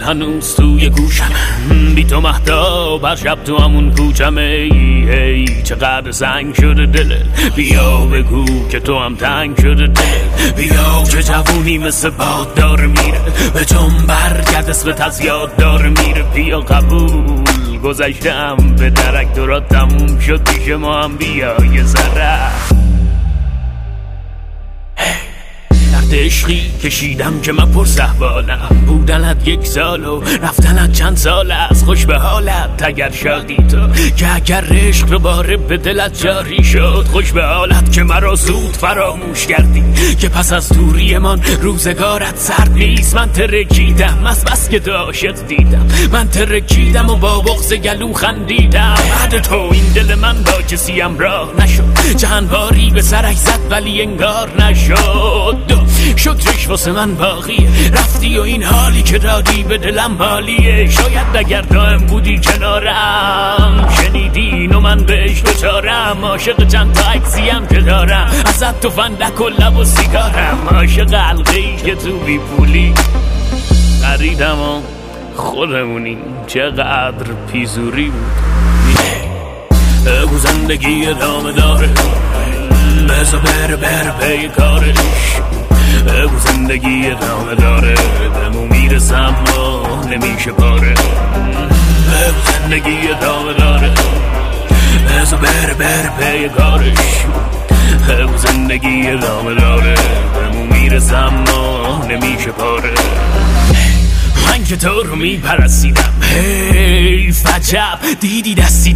هنوز توی گوشم، بی تو مهتاب هر شب تو همون کوچم. ای چقدر سنگ شده دلت، بیا بگو که تو هم تنگ شده دلت. بیا که جوونی مثل باد داره میره، به جون برگرد اسمت از یاد داره میره. بیا قبول گذشتم به درک، دورات تموم شد پیش ما هم بیا یه ذره. عشقی کشیدم که من پر صحبالم، بودنت 1 سال و رفتنت چند سال است. خوش به حالت اگر شادی تو، که اگر عشق دوباره به دلت جاری شد. خوش به حالت که مرا زود فراموش کردی، که پس از دوری من روزگارت سرد نیست. من ترکیدم از بس که تو عاشق دیدم، من ترکیدم و با بغض گلو خندیدم. بعد تو این دل من با کسی همراه نشد، چند باری به سرش زد ولی انگار نشد. شکرش واسه من باقیه، رفتی و این حالی که دادی به دلم حالیه. شاید اگر دائم بودی کنارم، شنیدی اینو من بهش دوچارم. عاشق چند تا عکسیم که دارم، ازت تو فندک و لب و سیگارم. عاشق حلقه‌ای که تو بی پولی خریدم و خودمونی. چقدر پیزوری بود. بگو زندگی ادامه داره، بذار بره پی کارش. بگو زندگی ادامه داره، بهمون میرسم و نمیشه پاره. بگو زندگی ادامه داره، بذار بره پی کارش. بگو زندگی ادامه داره، بهمون میرسم و نمیشه پاره. من که تو رو میپرستیدم، حیف عجب دیدی دستی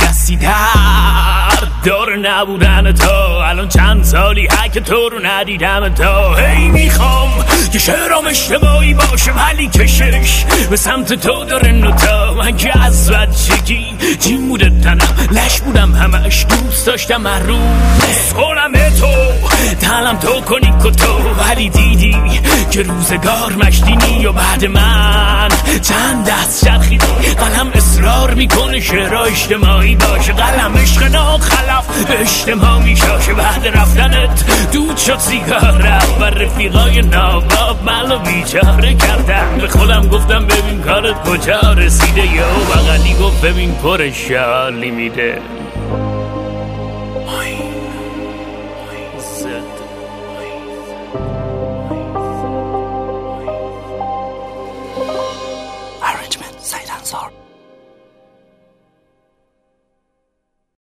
در دار نبودن تو. الان چند سالی که تو رو ندیدم تو. هی میخوام که شعرام اشتباهی باشه ولی کشش به سمت تو داره نوتا. من که از بچگی جیم بوده تنم، لش بودم همش، دوست داشتم هر روز کنم تو تنم تو کنی کتو. ولی دیدی که روزگار مشتینی و بعد من چند دست چرخیدی. قلم اصرار میکنه شعر اجتماعی باشه، قلم عشق ناخلف به اجتماع میشاشه. بعد رفتنت دود شد سیگارم و رفیقای ناباب منو بیچاره کردن. به خودم گفتم ببین کارت کجا رسیده، یا بغلی گفت ببین پر شالی میده. Arrangement, Said Ansar.